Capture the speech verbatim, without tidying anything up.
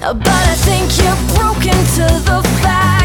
but I think you're broken to the fact